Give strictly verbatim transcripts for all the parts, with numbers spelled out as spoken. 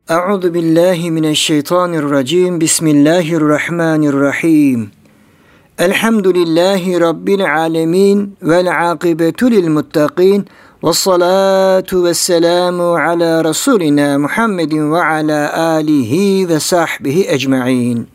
Euzu billahi mineşşeytanirracim. Bismillahirrahmanirrahim. Elhamdülillahi rabbil alamin vel akibetu lil muttaqin. Ves salatu vesselamu ala rasulina Muhammedin ve ala alihi ve sahbihi ecmaîn.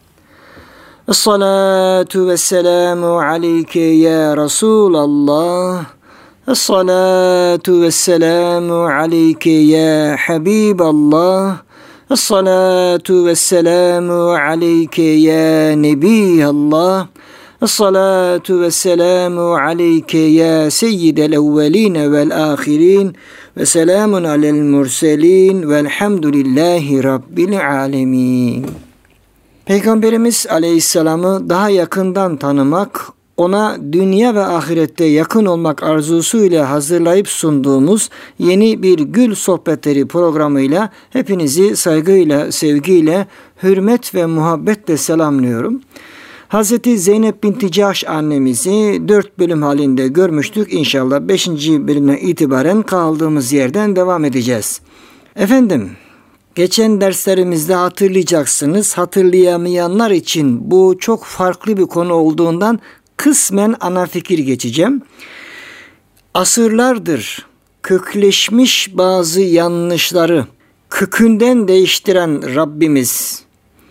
Es-salatu vesselamu aleyke ya Resulallah. Es-salatu vesselamu aleyke ya Habiballah. Es-salatu vesselamu aleyke ya Nebiyallah. Es-salatu vesselamu aleyke ya seyyidel evveline vel ahirin. Ve selamun alel murselin velhamdülillahi rabbil alemin. Peygamberimiz Aleyhisselam'ı daha yakından tanımak, ona dünya ve ahirette yakın olmak arzusuyla hazırlayıp sunduğumuz yeni bir Gül Sohbetleri programıyla hepinizi saygıyla, sevgiyle, hürmet ve muhabbetle selamlıyorum. Hazreti Zeynep binti Cahş annemizi dört bölüm halinde görmüştük. İnşallah beşinci bölümden itibaren kaldığımız yerden devam edeceğiz. Efendim, geçen derslerimizde hatırlayacaksınız. Hatırlayamayanlar için bu çok farklı bir konu olduğundan kısmen ana fikir geçeceğim. Asırlardır kökleşmiş bazı yanlışları kökünden değiştiren Rabbimiz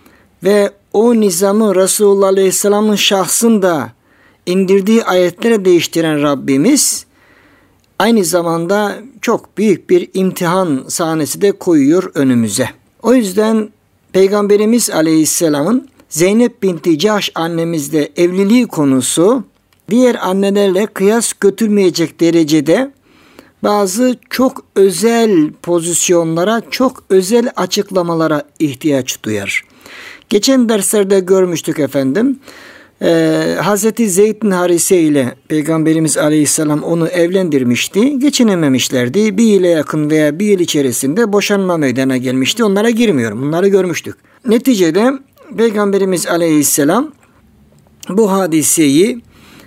ve o nizamı Resulullah Aleyhisselam'ın şahsında indirdiği ayetlere değiştiren Rabbimiz aynı zamanda çok büyük bir imtihan sahnesi de koyuyor önümüze. O yüzden Peygamberimiz Aleyhisselam'ın Zeynep binti Cahş annemizle evliliği konusu diğer annelerle kıyas götürmeyecek derecede bazı çok özel pozisyonlara, çok özel açıklamalara ihtiyaç duyar. Geçen derslerde görmüştük efendim. Ee, Hazreti Zeyd bin Harise ile Peygamberimiz Aleyhisselam onu evlendirmişti. Geçinememişlerdi. Bir yıla yakın veya bir yıl içerisinde boşanma meydana gelmişti. Onlara girmiyorum. Bunları görmüştük. Neticede Peygamberimiz Aleyhisselam bu hadiseyi,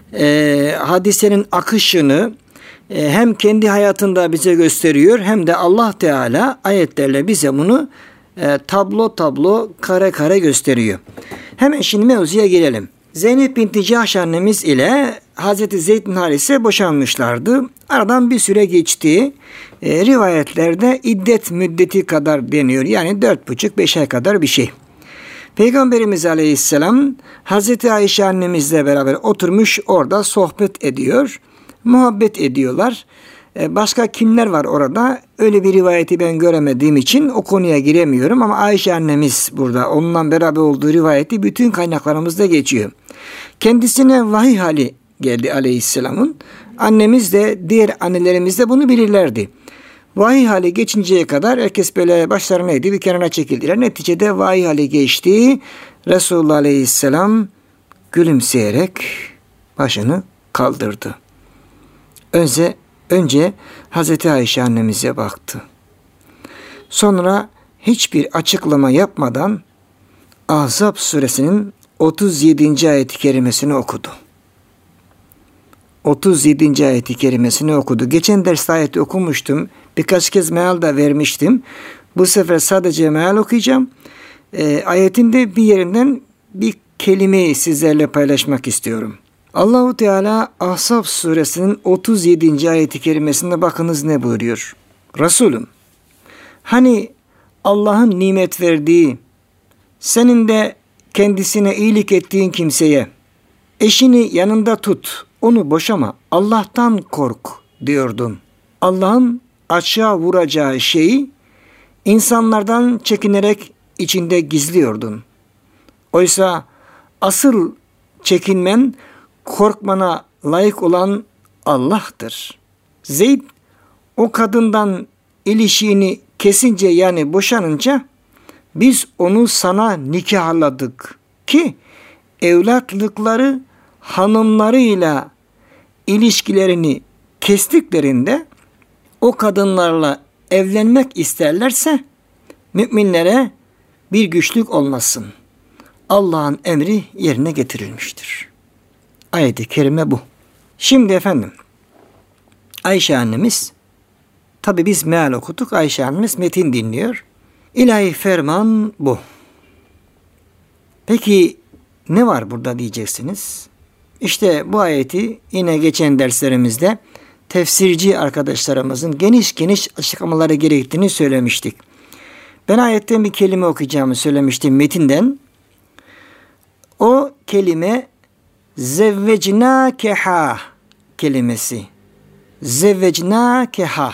e, hadisenin akışını e, hem kendi hayatında bize gösteriyor hem de Allah Teala ayetlerle bize bunu e, tablo tablo, kare kare gösteriyor. Hemen şimdi mevzuya gelelim. Zeynep binti Cahş annemiz ile Hazreti Zeyd bin Harise boşanmışlardı. Aradan bir süre geçti. E, rivayetlerde iddet müddeti kadar deniyor. Yani dört buçuk beş ay kadar bir şey. Peygamberimiz Aleyhisselam Hazreti Ayşe annemizle beraber oturmuş orada sohbet ediyor. Muhabbet ediyorlar. Başka kimler var orada? Öyle bir rivayeti ben göremediğim için o konuya giremiyorum. Ama Ayşe annemiz burada. Onunla beraber olduğu rivayeti bütün kaynaklarımızda geçiyor. Kendisine vahiy hali geldi Aleyhisselam'ın. Annemiz de diğer annelerimiz de bunu bilirlerdi. Vahiy hali geçinceye kadar herkes böyle başlarına eğdi, bir kenara çekildiler. Neticede vahiy hali geçti. Resulullah Aleyhisselam gülümseyerek başını kaldırdı. Önce, önce Hazreti Ayşe annemize baktı. Sonra hiçbir açıklama yapmadan Ahzab suresinin otuz yedinci ayet-i kerimesini okudu. otuz yedinci ayet-i kerimesini okudu. Geçen derste ayeti okumuştum. Birkaç kez meal da vermiştim. Bu sefer sadece meal okuyacağım. E, ayetin de bir yerinden bir kelimeyi sizlerle paylaşmak istiyorum. Allah-u Teala Ahzab suresinin otuz yedinci ayet-i kerimesinde bakınız ne buyuruyor. Resulüm, hani Allah'ın nimet verdiği, senin de kendisine iyilik ettiğin kimseye, eşini yanında tut, onu boşama, Allah'tan kork diyordun. Allah'ın açığa vuracağı şeyi insanlardan çekinerek içinde gizliyordun. Oysa asıl çekinmen, korkmana layık olan Allah'tır. Zeyd o kadından ilişiğini kesince, yani boşanınca, biz onu sana nikahladık ki evlatlıkları hanımlarıyla ilişkilerini kestiklerinde o kadınlarla evlenmek isterlerse müminlere bir güçlük olmasın. Allah'ın emri yerine getirilmiştir. Ayet-i kerime bu. Şimdi efendim Ayşe annemiz, tabi biz meal okuduk, Ayşe annemiz metin dinliyor. İlahi ferman bu. Peki ne var burada diyeceksiniz? İşte bu ayeti yine geçen derslerimizde tefsirci arkadaşlarımızın geniş geniş açıklamaları gerektiğini söylemiştik. Ben ayetten bir kelime okuyacağımı söylemiştim metinden. O kelime zevvecnâkeha kelimesi. Zevvecnâkeha.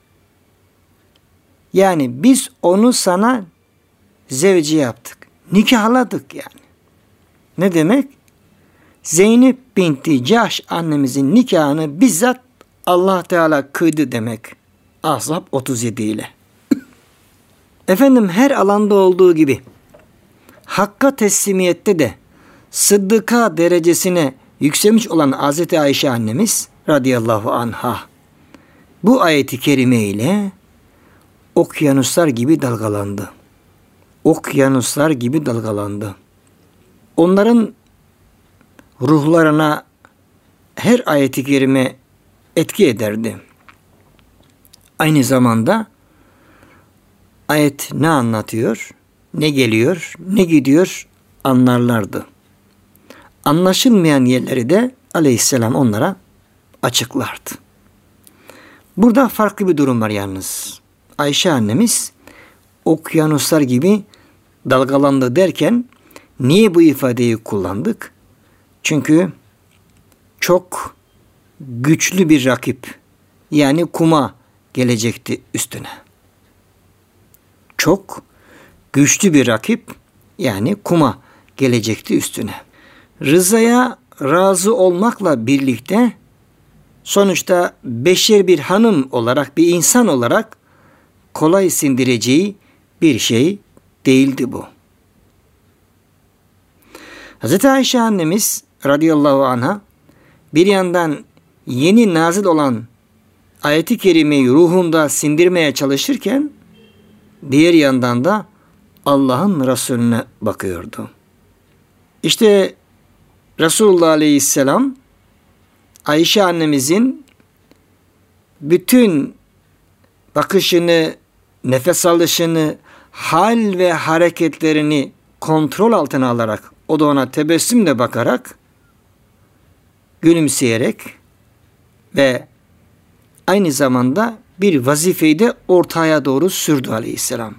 Yani biz onu sana zevci yaptık. Nikahladık yani. Ne demek? Zeynep binti Cahş annemizin nikahını bizzat Allah Teala kıydı demek. Ahzab otuz yedi ile. Efendim her alanda olduğu gibi Hakk'a teslimiyette de sıddıka derecesine yükselmiş olan Hazreti Ayşe annemiz radıyallahu anha bu ayeti kerime ile okyanuslar gibi dalgalandı. Okyanuslar gibi dalgalandı. Onların ruhlarına her ayeti kerime etki ederdi. Aynı zamanda ayet ne anlatıyor, ne geliyor, ne gidiyor anlarlardı. Anlaşılmayan yerleri de aleyhisselam onlara açıklardı. Burada farklı bir durum var yalnız. Ayşe annemiz okyanuslar gibi dalgalandı derken niye bu ifadeyi kullandık? Çünkü çok güçlü bir rakip yani kuma gelecekti üstüne. Çok güçlü bir rakip yani kuma gelecekti üstüne. Rızaya razı olmakla birlikte sonuçta beşer bir hanım olarak, bir insan olarak kolay sindireceği bir şey değildi bu. Hazreti Ayşe annemiz radıyallahu anha bir yandan yeni nazil olan ayet-i kerimeyi ruhunda sindirmeye çalışırken diğer yandan da Allah'ın Resulüne bakıyordu. İşte Resulullah Aleyhisselam Ayşe annemizin bütün bakışını, nefes alışını, hal ve hareketlerini kontrol altına alarak, o da ona tebessümle bakarak, gülümseyerek ve aynı zamanda bir vazifeyi de ortaya doğru sürdü Aleyhisselam.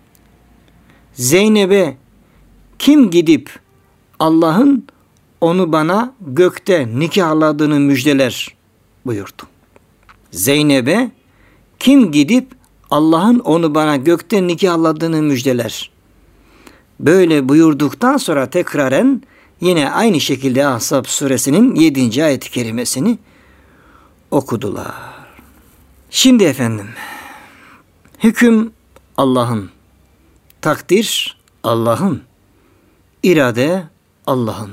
Zeynep'e kim gidip Allah'ın onu bana gökte nikahladığını müjdeler buyurdu. Zeynep'e kim gidip Allah'ın onu bana gökte nikahladığını müjdeler. Böyle buyurduktan sonra tekraren yine aynı şekilde Ahzab suresinin yedinci ayet-i kerimesini okudular. Şimdi efendim, hüküm Allah'ın, takdir Allah'ın, irade Allah'ın.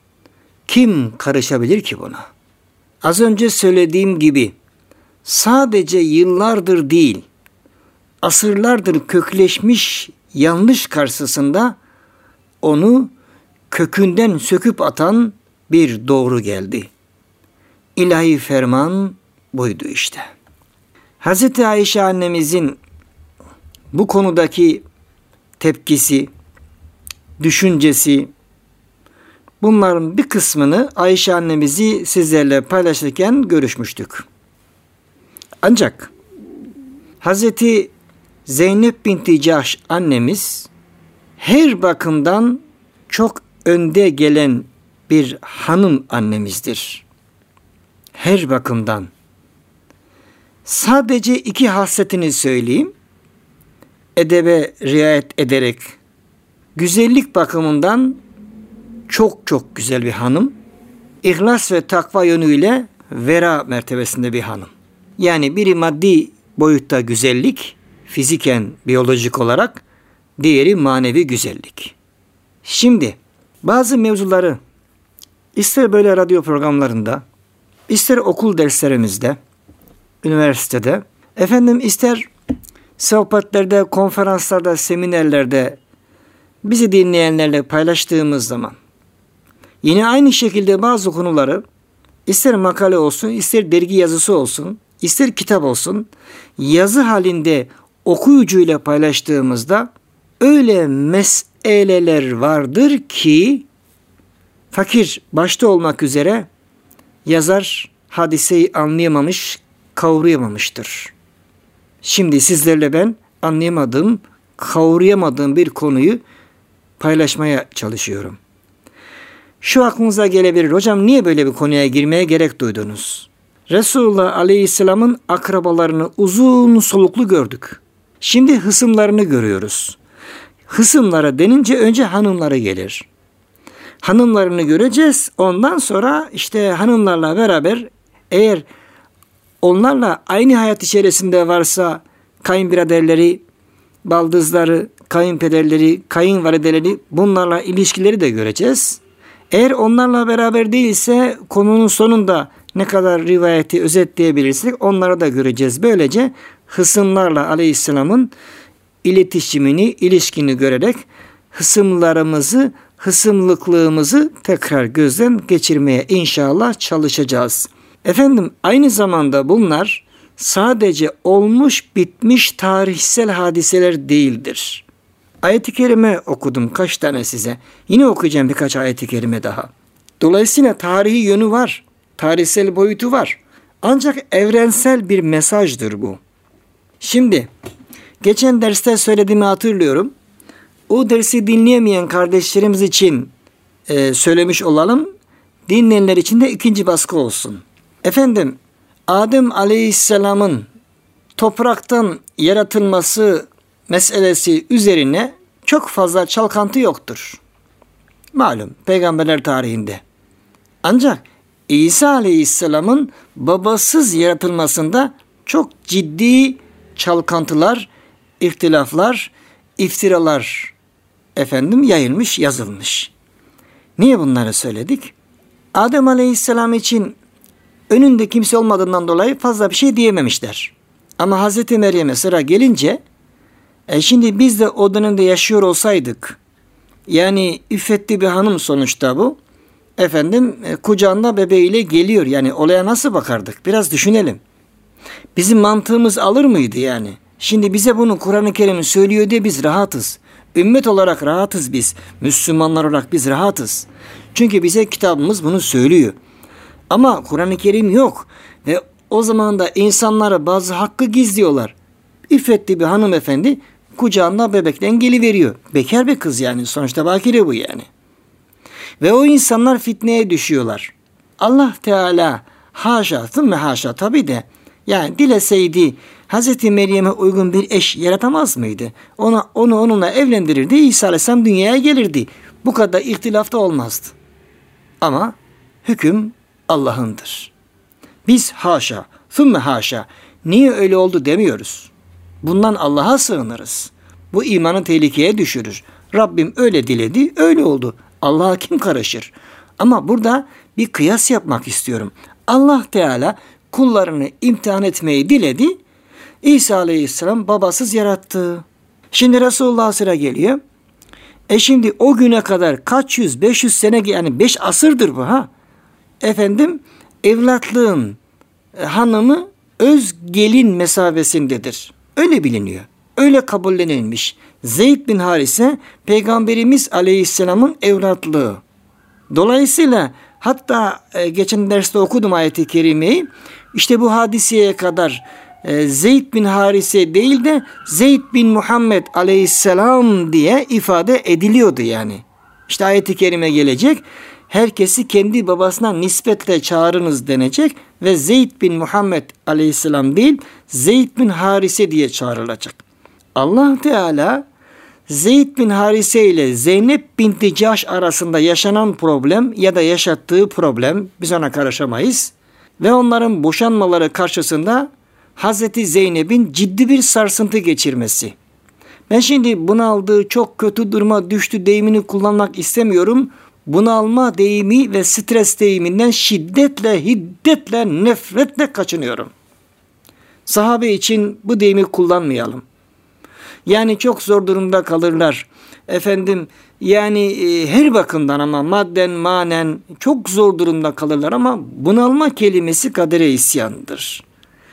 Kim karışabilir ki buna? Az önce söylediğim gibi sadece yıllardır değil, asırlardır kökleşmiş yanlış karşısında onu kökünden söküp atan bir doğru geldi. İlahi ferman buydu işte. Hazreti Ayşe annemizin bu konudaki tepkisi, düşüncesi, bunların bir kısmını Ayşe annemizi sizlerle paylaşırken görüşmüştük. Ancak Hazreti Zeynep binti Cahş annemiz her bakımdan çok önde gelen bir hanım annemizdir. Her bakımdan. Sadece iki hasletini söyleyeyim. Edebe riayet ederek güzellik bakımından çok çok güzel bir hanım. İhlas ve takva yönüyle vera mertebesinde bir hanım. Yani biri maddi boyutta güzellik, fiziken, biyolojik olarak, diğeri manevi güzellik. Şimdi bazı mevzuları ister böyle radyo programlarında, ister okul derslerimizde, üniversitede, efendim ister sohbetlerde, konferanslarda, seminerlerde bizi dinleyenlerle paylaştığımız zaman yine aynı şekilde bazı konuları ister makale olsun, ister dergi yazısı olsun, ister kitap olsun yazı halinde okuyucuyla paylaştığımızda öyle meseleler vardır ki fakir başta olmak üzere yazar hadiseyi anlayamamış, kavrayamamıştır. Şimdi sizlerle ben anlayamadığım, kavrayamadığım bir konuyu paylaşmaya çalışıyorum. Şu aklınıza gelebilir, hocam niye böyle bir konuya girmeye gerek duydunuz? Resulullah Aleyhisselam'ın akrabalarını uzun soluklu gördük. Şimdi hısımlarını görüyoruz. Hısımlara denince önce hanımları gelir. Hanımlarını göreceğiz. Ondan sonra işte hanımlarla beraber eğer onlarla aynı hayat içerisinde varsa kayınbiraderleri, baldızları, kayınpederleri, kayınvalideleri bunlarla ilişkileri de göreceğiz. Eğer onlarla beraber değilse konunun sonunda ne kadar rivayeti özetleyebilirsek onları da göreceğiz. Böylece hısımlarla Aleyhisselam'ın iletişimini, ilişkini görerek hısımlarımızı, hısımlıklığımızı tekrar gözden geçirmeye inşallah çalışacağız. Efendim aynı zamanda bunlar sadece olmuş bitmiş tarihsel hadiseler değildir. Ayet-i kerime okudum kaç tane size. Yine okuyacağım birkaç ayet-i kerime daha. Dolayısıyla tarihi yönü var. Tarihsel boyutu var. Ancak evrensel bir mesajdır bu. Şimdi geçen derste söylediğimi hatırlıyorum. O dersi dinleyemeyen kardeşlerimiz için e, söylemiş olalım. Dinleyenler için de ikinci baskı olsun. Efendim Adem Aleyhisselam'ın topraktan yaratılması meselesi üzerine çok fazla çalkantı yoktur. Malum peygamberler tarihinde. Ancak İsa Aleyhisselam'ın babasız yaratılmasında çok ciddi çalkantılar, ihtilaflar, iftiralar efendim yayılmış, yazılmış. Niye bunları söyledik? Adem Aleyhisselam için önünde kimse olmadığından dolayı fazla bir şey diyememişler. Ama Hazreti Meryem'e sıra gelince e şimdi biz de o dönemde yaşıyor olsaydık, yani iffetli bir hanım sonuçta bu. Efendim e, kucağında bebeğiyle geliyor. Yani olaya nasıl bakardık? Biraz düşünelim. Bizim mantığımız alır mıydı yani? Şimdi bize bunu Kur'an-ı Kerim söylüyor diye biz rahatız. Ümmet olarak rahatız biz. Müslümanlar olarak biz rahatız. Çünkü bize kitabımız bunu söylüyor. Ama Kur'an-ı Kerim yok. Ve o zaman da insanlara bazı hakkı gizliyorlar. İffetli bir hanımefendi kucağında bebekten geliveriyor. Bekar bir kız yani. Sonuçta bakire bu yani. Ve o insanlar fitneye düşüyorlar. Allah Teala haşa, thümme haşa tabi de yani dileseydi Hazreti Meryem'e uygun bir eş yaratamaz mıydı? Ona, onu onunla evlendirirdi. İsa Aleyhisselam dünyaya gelirdi. Bu kadar ihtilaf da olmazdı. Ama hüküm Allah'ındır. Biz haşa, thümme haşa niye öyle oldu demiyoruz. Bundan Allah'a sığınırız. Bu imanı tehlikeye düşürür. Rabbim öyle diledi, öyle oldu. Allah'a kim karışır? Ama burada bir kıyas yapmak istiyorum. Allah Teala kullarını imtihan etmeyi diledi. İsa Aleyhisselam babasız yarattı. Şimdi Resulullah sıra geliyor. E şimdi o güne kadar kaç yüz, beş yüz sene yani beş asırdır bu ha. Efendim evlatlığın hanımı öz gelin mesabesindedir. Öyle biliniyor. Öyle kabullenilmiş. Zeyd bin Harise Peygamberimiz Aleyhisselam'ın evlatlığı. Dolayısıyla hatta e, geçen derste okudum ayet-i kerimeyi. İşte bu hadiseye kadar e, Zeyd bin Harise değil de Zeyd bin Muhammed Aleyhisselam diye ifade ediliyordu yani. İşte ayet-i kerime gelecek. Herkesi kendi babasına nispetle çağırınız denecek ve Zeyd bin Muhammed Aleyhisselam değil Zeyd bin Harise diye çağrılacak. Allah Teala Zeyd bin Harise ile Zeynep binti Cahş arasında yaşanan problem ya da yaşattığı problem biz ona karışamayız. Ve onların boşanmaları karşısında Hazreti Zeynep'in ciddi bir sarsıntı geçirmesi. Ben şimdi bunaldığı çok kötü duruma düştü deyimini kullanmak istemiyorum. Bunalma deyimi ve stres deyiminden şiddetle, hiddetle, nefretle kaçınıyorum. Sahabe için bu deyimi kullanmayalım. Yani çok zor durumda kalırlar. Efendim yani e, her bakımdan ama madden, manen çok zor durumda kalırlar ama bunalma kelimesi kadere isyandır.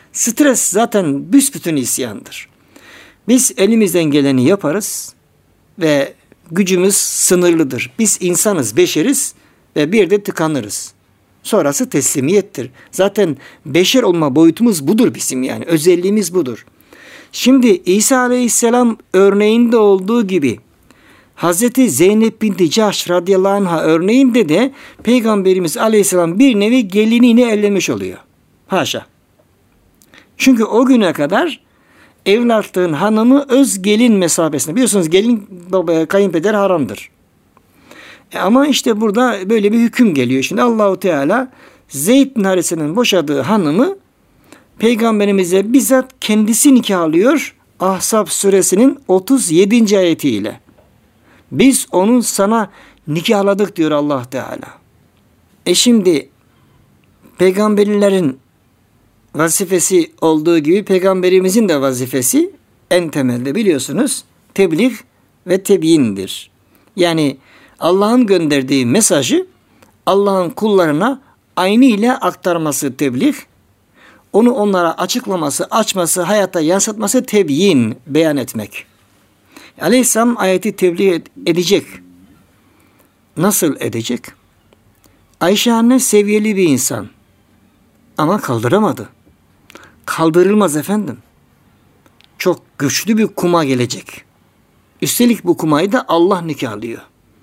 Stres zaten büsbütün isyandır. Biz elimizden geleni yaparız. ve gücümüz sınırlıdır. Biz insanız, beşeriz ve bir de tıkanırız. Sonrası teslimiyettir. Zaten beşer olma boyutumuz budur bizim, yani özelliğimiz budur. Şimdi İsa Aleyhisselam örneğinde olduğu gibi Hazreti Zeynep binti Cahş radıyallahu anh'a örneğinde de Peygamberimiz Aleyhisselam bir nevi gelinini ellemiş oluyor. Haşa. Çünkü o güne kadar evlatlığın hanımı öz gelin mesabesinde. Biliyorsunuz gelin baba, kayınpeder haramdır. E ama işte burada böyle bir hüküm geliyor. Şimdi Allahu Teala Zeyd bin Harise'nin boşadığı hanımı Peygamberimize bizzat kendisi nikahlıyor. Ahzab suresinin otuz yedinci ayetiyle. Biz onu sana nikahladık diyor Allah Teala. E şimdi peygamberlerin vazifesi olduğu gibi peygamberimizin de vazifesi en temelde biliyorsunuz tebliğ ve tebyindir. Yani Allah'ın gönderdiği mesajı Allah'ın kullarına aynı ile aktarması tebliğ, onu onlara açıklaması, açması, hayata yansıtması tebyin, beyan etmek. Aleyhisselam ayeti tebliğ edecek. Nasıl edecek? Ayşe anne seviyeli bir insan ama kaldıramadı. Kaldırılmaz efendim. Çok güçlü bir kuma gelecek. Üstelik bu kumayı da Allah nikahlıyor.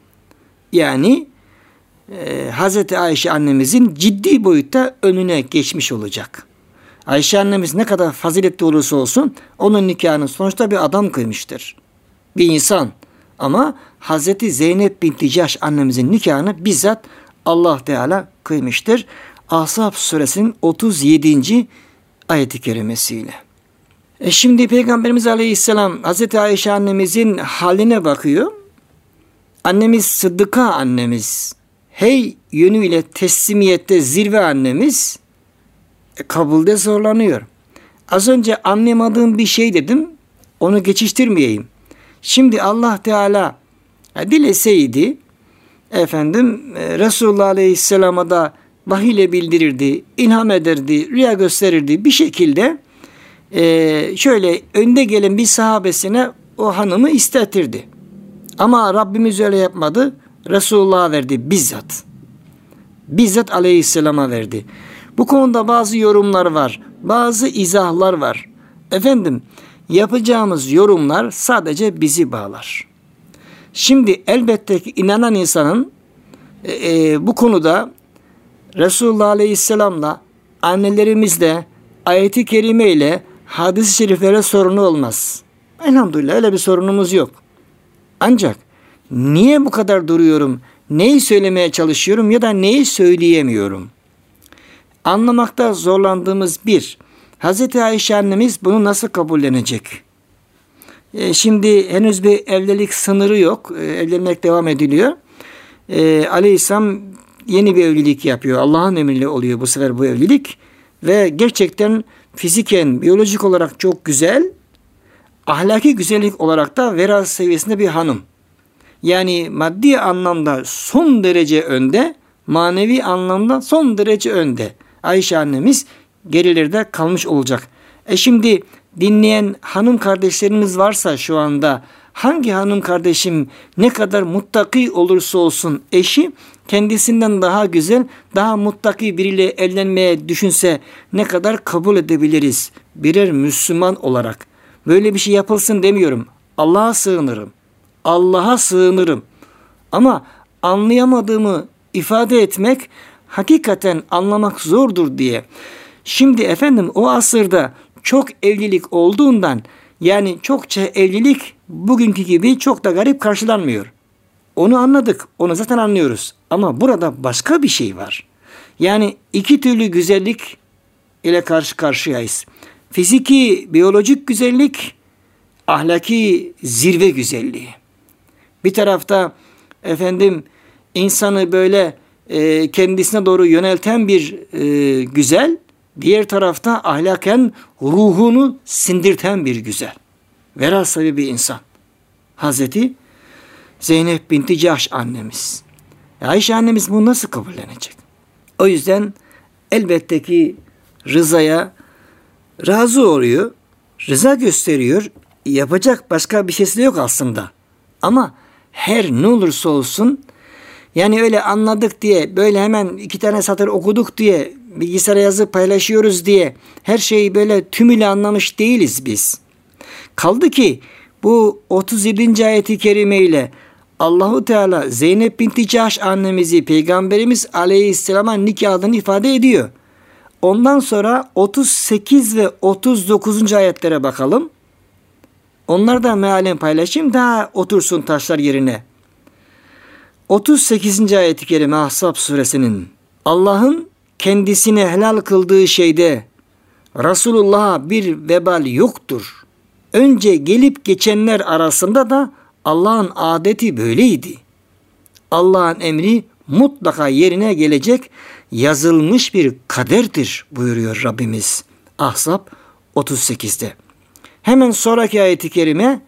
Yani e, Hazreti Ayşe annemizin ciddi boyutta önüne geçmiş olacak. Ayşe annemiz ne kadar faziletli olursa olsun onun nikahını sonuçta bir adam kıymıştır. Bir insan. Ama Hazreti Zeynep binti Cahş annemizin nikahını bizzat Allah Teala kıymıştır. Ahzab suresinin otuz yedinci ayet-i kerimesiyle. E şimdi Peygamberimiz Aleyhisselam Hazreti Ayşe annemizin haline bakıyor. Annemiz Sıddıka annemiz, hey yönüyle teslimiyette zirve annemiz, e, kabulde zorlanıyor. Az önce anlayamadığım bir şey dedim, onu geçiştirmeyeyim. Şimdi Allah Teala e, dileseydi efendim e, Resulullah Aleyhisselam'a da vahiy ile bildirirdi, ilham ederdi, rüya gösterirdi. Bir şekilde e, şöyle önde gelen bir sahabesine o hanımı istetirdi. Ama Rabbimiz öyle yapmadı. Resulullah'a verdi bizzat. Bizzat Aleyhisselam'a verdi. Bu konuda bazı yorumlar var. Bazı izahlar var. Efendim yapacağımız yorumlar sadece bizi bağlar. Şimdi elbette ki inanan insanın e, e, bu konuda Resulullah Aleyhisselam'la annelerimizle ayeti kerime ile hadis-i şeriflere sorunu olmaz. Elhamdülillah öyle bir sorunumuz yok. Ancak niye bu kadar duruyorum? Neyi söylemeye çalışıyorum ya da neyi söyleyemiyorum? Anlamakta zorlandığımız bir, Hazreti Ayşe annemiz bunu nasıl kabullenecek? E, şimdi henüz bir evlilik sınırı yok. E, evlenmek devam ediliyor. E, Aleyhisselam yeni bir evlilik yapıyor. Allah'ın emriyle oluyor bu sefer bu evlilik. Ve gerçekten fiziken, biyolojik olarak çok güzel. Ahlaki güzellik olarak da vera seviyesinde bir hanım. Yani maddi anlamda son derece önde, manevi anlamda son derece önde. Ayşe annemiz gerilerde kalmış olacak. E şimdi dinleyen hanım kardeşlerimiz varsa şu anda hangi hanım kardeşim ne kadar muttaki olursa olsun eşi kendisinden daha güzel, daha muttaki biriyle evlenmeye düşünse ne kadar kabul edebiliriz birer Müslüman olarak? Böyle bir şey yapılsın demiyorum. Allah'a sığınırım. Allah'a sığınırım. Ama anlayamadığımı ifade etmek hakikaten anlamak zordur diye. Şimdi efendim o asırda çok evlilik olduğundan yani çokça evlilik bugünkü gibi çok da garip karşılanmıyor. Onu anladık. Onu zaten anlıyoruz. Ama burada başka bir şey var. Yani iki türlü güzellik ile karşı karşıyayız. Fiziki, biyolojik güzellik, ahlaki zirve güzelliği. Bir tarafta efendim insanı böyle e, kendisine doğru yönelten bir e, güzel, diğer tarafta ahlaken ruhunu sindirten bir güzel. Vera sahibi bir insan. Hazreti Zeynep binti Cahş annemiz. Ayşe annemiz bunu nasıl kabullenecek? O yüzden elbette ki rızaya razı oluyor, rıza gösteriyor. Yapacak başka bir şeysi de yok aslında. Ama her ne olursa olsun, yani öyle anladık diye, böyle hemen iki tane satır okuduk diye, bilgisayara yazıp paylaşıyoruz diye her şeyi böyle tümüyle anlamış değiliz biz. Kaldı ki bu otuz yedinci ayeti kerime ile Allahu Teala Zeynep binti Cahş annemizi Peygamberimiz Aleyhisselam'a nikahını ifade ediyor. Ondan sonra otuz sekiz ve otuz dokuzuncu ayetlere bakalım. Onlar da mealen paylaşayım, daha otursun taşlar yerine. otuz sekizinci ayet-i kerime Ahzab suresinin, Allah'ın kendisine helal kıldığı şeyde Resulullah'a bir vebal yoktur. Önce gelip geçenler arasında da Allah'ın adeti böyleydi. Allah'ın emri mutlaka yerine gelecek, yazılmış bir kaderdir buyuruyor Rabbimiz Ahzab otuz sekizde. Hemen sonraki ayet-i kerime,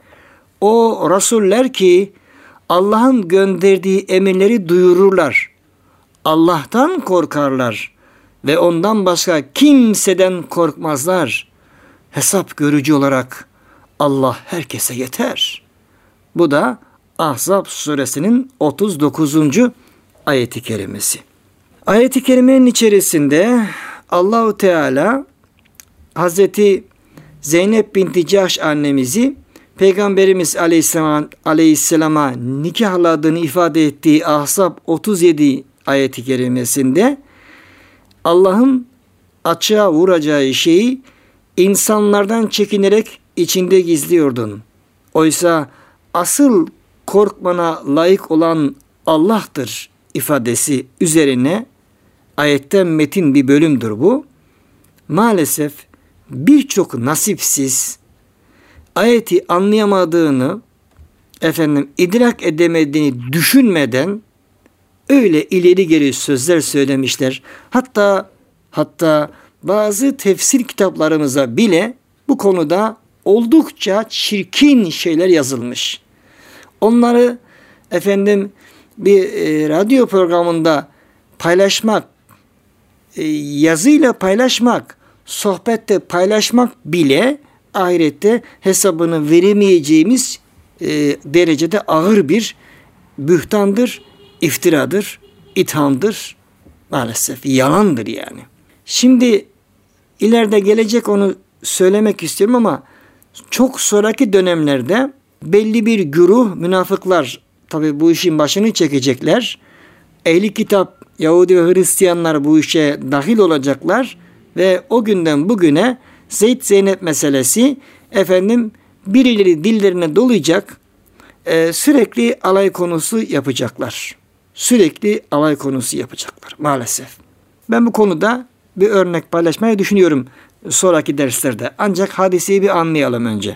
o Resuller ki Allah'ın gönderdiği emirleri duyururlar, Allah'tan korkarlar ve ondan başka kimseden korkmazlar. Hesap görücü olarak Allah herkese yeter. Bu da Ahzab suresinin otuz dokuzuncu ayeti kerimesi. Ayeti kerimenin içerisinde Allahu Teala Hazreti Zeynep binti Cahş annemizi Peygamberimiz Aleyhisselam, Aleyhisselam'a nikahladığını ifade ettiği Ahzab otuz yedi ayeti kerimesinde Allah'ın açığa vuracağı şeyi insanlardan çekinerek içinde gizliyordun. Oysa asıl korkmana layık olan Allah'tır ifadesi üzerine ayetten metin bir bölümdür bu. Maalesef birçok nasipsiz ayeti anlayamadığını, efendim idrak edemediğini düşünmeden öyle ileri geri sözler söylemişler. Hatta hatta bazı tefsir kitaplarımıza bile bu konuda oldukça çirkin şeyler yazılmış. Onları efendim bir e, radyo programında paylaşmak, e, yazıyla paylaşmak, sohbette paylaşmak bile ahirette hesabını veremeyeceğimiz e, derecede ağır bir bühtandır, iftiradır, ithamdır, maalesef yalandır yani. Şimdi ileride gelecek, onu söylemek istiyorum ama çok sonraki dönemlerde belli bir güruh münafıklar tabi bu işin başını çekecekler. Ehli kitap, Yahudi ve Hristiyanlar bu işe dahil olacaklar ve o günden bugüne Zeyd Zeynep meselesi efendim birileri dillerine dolayacak, e, sürekli alay konusu yapacaklar. Sürekli alay konusu yapacaklar maalesef. Ben bu konuda bir örnek paylaşmayı düşünüyorum sonraki derslerde. Ancak hadiseyi bir anlayalım önce.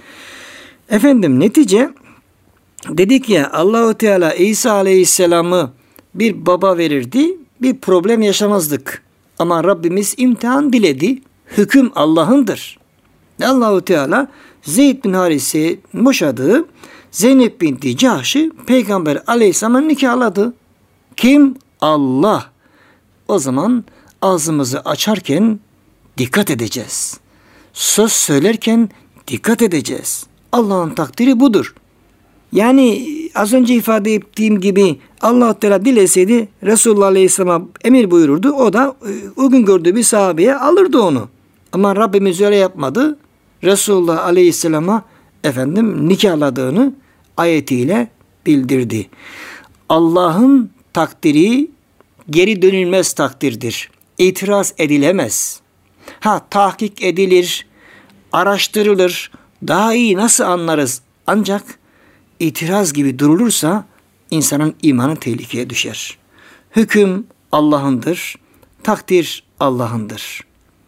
Efendim netice dedik ya, Allahu Teala İsa Aleyhisselam'ı bir baba verirdi, bir problem yaşamazdık. Ama Rabbimiz imtihan diledi. Hüküm Allah'ındır. Allahu Teala Zeyd bin Harise'yi boşadığı Zeynep binti Cahş'ı Peygamber Aleyhisselam'a nikahladı. Kim? Allah. O zaman ağzımızı açarken dikkat edeceğiz. Söz söylerken dikkat edeceğiz. Allah'ın takdiri budur. Yani az önce ifade ettiğim gibi Allah Teala dileseydi Resulullah Aleyhisselam'a emir buyururdu. O da uygun gördüğü bir sahabeye alırdı onu. Ama Rabbimiz öyle yapmadı. Resulullah Aleyhisselam'a efendim nikahladığını ayetiyle bildirdi. Allah'ın takdiri geri dönülmez takdirdir. İtiraz edilemez. Ha tahkik edilir, araştırılır. Daha iyi nasıl anlarız? Ancak itiraz gibi durulursa insanın imanı tehlikeye düşer. Hüküm Allah'ındır, takdir Allah'ındır.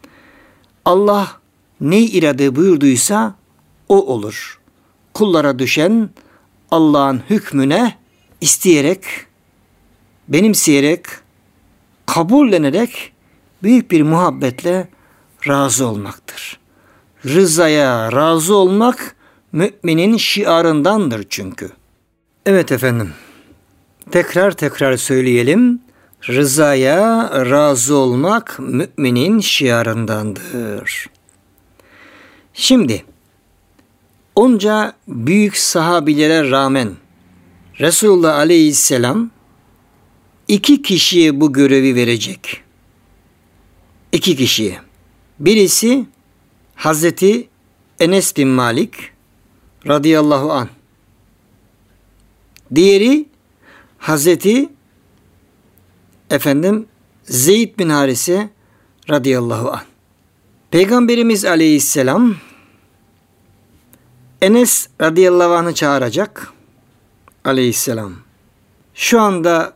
Allah ne irade buyurduysa o olur. Kullara düşen Allah'ın hükmüne isteyerek, benimseyerek, kabullenerek büyük bir muhabbetle razı olmaktır. Rızaya razı olmak müminin şiarındandır çünkü. Evet efendim, tekrar tekrar söyleyelim. Rızaya razı olmak müminin şiarındandır. Şimdi Onca büyük sahabilere rağmen Resulullah Aleyhisselam iki kişiye bu görevi verecek. İki kişiye. Birisi Hazreti Enes bin Malik radıyallahu anh. Diğeri Hazreti efendim Zeyd bin Harise radıyallahu anh. Peygamberimiz Aleyhisselam Enes radıyallahu anh'ı çağıracak. Aleyhisselam. Şu anda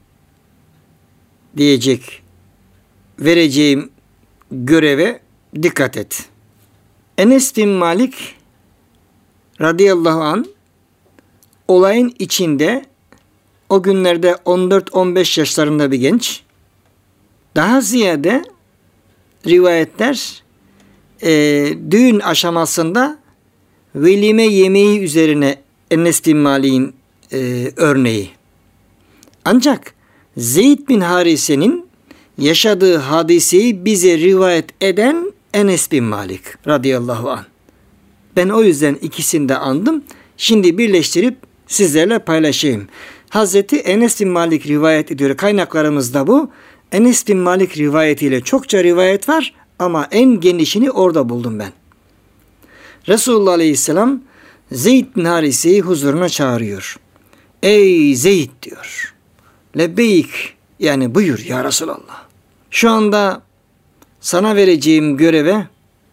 diyecek, vereceğim göreve dikkat et. Enes bin Malik radıyallahu anh olayın içinde, o günlerde on dört on beş yaşlarında bir genç. Daha ziyade rivayetler e, düğün aşamasında velime yemeği üzerine Enes bin Malik'in e, örneği. Ancak Zeyd bin Harise'nin yaşadığı hadiseyi bize rivayet eden Enes bin Malik radıyallahu anh. Ben o yüzden ikisini de andım. Şimdi birleştirip sizlerle paylaşayım. Hazreti Enes bin Malik rivayet ediyor. Kaynaklarımızda bu. Enes bin Malik rivayetiyle çokça rivayet var ama en genişini orada buldum ben. Resulullah Aleyhisselam Zeyd bin Harise'yi huzuruna çağırıyor. Ey Zeyd diyor. Lebbeyk, yani buyur ya Resulallah. Şu anda sana vereceğim göreve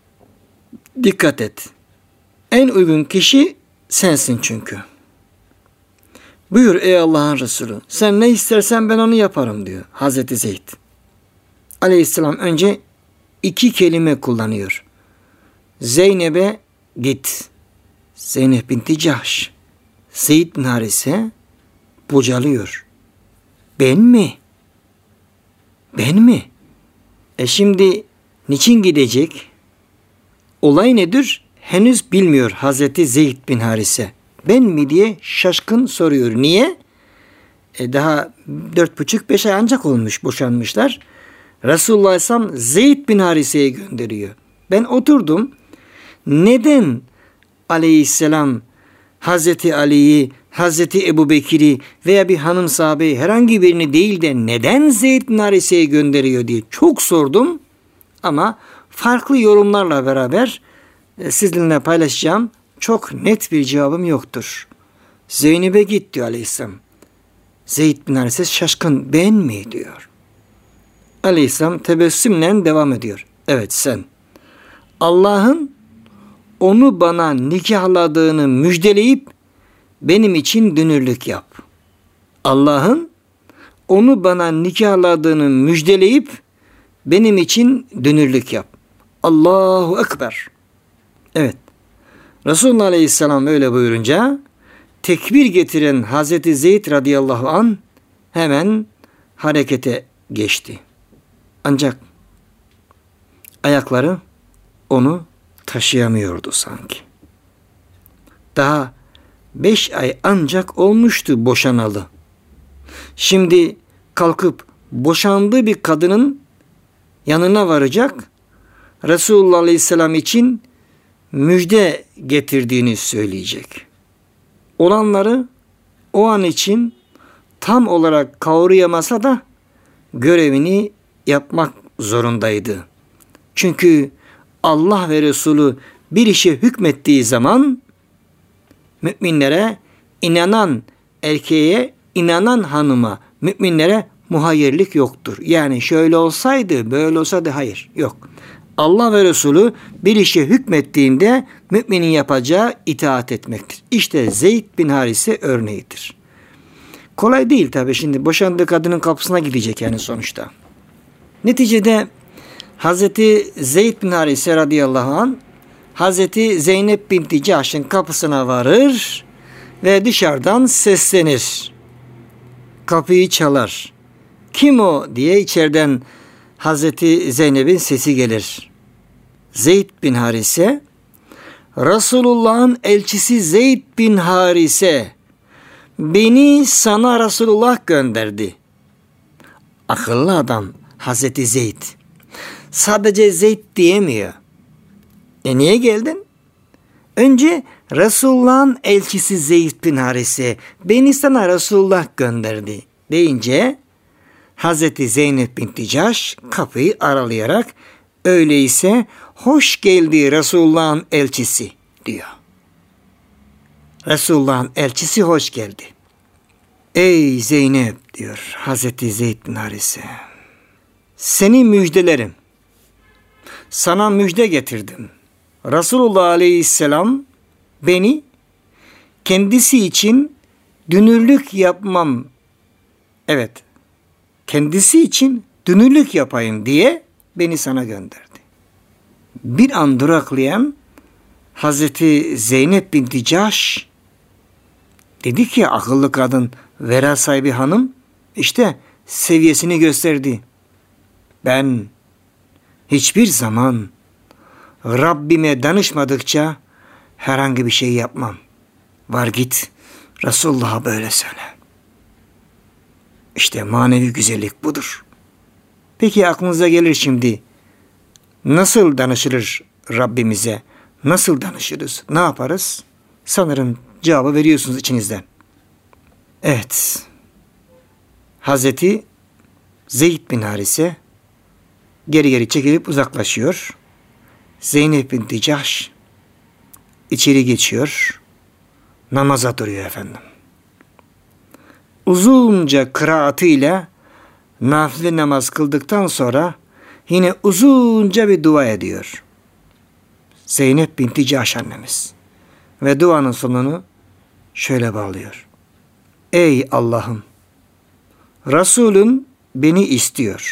dikkat et. En uygun kişi sensin çünkü. Buyur ey Allah'ın Resulü. Sen ne istersen ben onu yaparım diyor Hazreti Zeyd. Aleyhisselam önce iki kelime kullanıyor. Zeynep'e git. Zeynep binti Cahş. Zeyd bin Harise bocalıyor. Ben mi? Ben mi? E şimdi niçin gidecek? Olay nedir? Henüz bilmiyor Hazreti Zeyd bin Harise. Ben mi diye şaşkın soruyor. Niye? E daha dört buçuk beş ay ancak olmuş, boşanmışlar. Resulullah Aleyhisselam Zeyd bin Harise'ye gönderiyor. Ben oturdum. Neden Aleyhisselam Hazreti Ali'yi, Hazreti Ebu Bekir'i veya bir hanım sahabeyi herhangi birini değil de neden Zeyd bin Harise'ye gönderiyor diye çok sordum. Ama farklı yorumlarla beraber e, sizinle paylaşacağım. Çok net bir cevabım yoktur. Zeynep'e git diyor Aleyhisselam. Zeyd bin Harise şaşkın, ben mi diyor. Aleyhisselam tebessümle devam ediyor. Evet sen. Allah'ın onu bana nikahladığını müjdeleyip benim için dünürlük yap. Allah'ın onu bana nikahladığını müjdeleyip benim için dünürlük yap. Allahu Ekber. Evet. Resulullah Aleyhisselam öyle buyurunca tekbir getiren Hazreti Zeyd radıyallahu anh hemen harekete geçti. Ancak ayakları onu taşıyamıyordu sanki. Daha beş ay ancak olmuştu boşanalı. Şimdi kalkıp boşandığı bir kadının yanına varacak, Resulullah Aleyhisselam için müjde getirdiğini söyleyecek. Olanları o an için tam olarak kavrayamasa da görevini yapmak zorundaydı. Çünkü Allah ve Resulü bir işe hükmettiği zaman müminlere, inanan erkeğe, inanan hanıma, müminlere muhayyerlik yoktur. Yani şöyle olsaydı, böyle olsaydı, hayır, yok. Allah ve Resulü bir işe hükmettiğinde müminin yapacağı itaat etmektir. İşte Zeyd bin Harise örneğidir. Kolay değil tabii, şimdi boşandığı kadının kapısına gidecek yani sonuçta. Neticede Hazreti Zeyd bin Harise radıyallahu anh Hazreti Zeynep binti Cahş'ın kapısına varır ve dışarıdan seslenir. Kapıyı çalar. Kim o diye içeriden Hazreti Zeynep'in sesi gelir. Zeyd bin Harise, Resulullah'ın elçisi Zeyd bin Harise, beni sana Resulullah gönderdi. Akıllı adam Hazreti Zeyd. Sadece Zeyd diyemiyor. E niye geldin? Önce Resulullah'ın elçisi Zeyd bin Harise beni sana Resulullah gönderdi deyince Hazreti Zeynep binti Cahş kapıyı aralayarak öyleyse hoş geldi Resulullah'ın elçisi diyor. Resulullah'ın elçisi hoş geldi. Ey Zeynep diyor Hazreti Zeyd bin Harise. Seni müjdelerim. Sana müjde getirdim. Resulullah Aleyhisselam beni kendisi için dünürlük yapmam. Evet. Kendisi için dünürlük yapayım diye beni sana gönderdi. Bir an duraklayan Hazreti Zeynep binti Cahş dedi ki akıllı kadın, vera sahibi hanım işte seviyesini gösterdi. Ben hiçbir zaman Rabbime danışmadıkça herhangi bir şey yapmam. Var git Resulullah'a böyle söyle. İşte manevi güzellik budur. Peki aklınıza gelir şimdi nasıl danışılır Rabbimize? Nasıl danışırız? Ne yaparız? Sanırım cevabı veriyorsunuz içinizden. Evet. Hazreti Zeyd bin Harise geri geri çekilip uzaklaşıyor. Zeynep binti Cahş içeri geçiyor. Namaza duruyor efendim. Uzunca kıraatıyla nafile namaz kıldıktan sonra yine uzunca bir dua ediyor. Zeynep binti Cahş annemiz. Ve duanın sonunu şöyle bağlıyor. Ey Allah'ım! Resulün beni istiyor.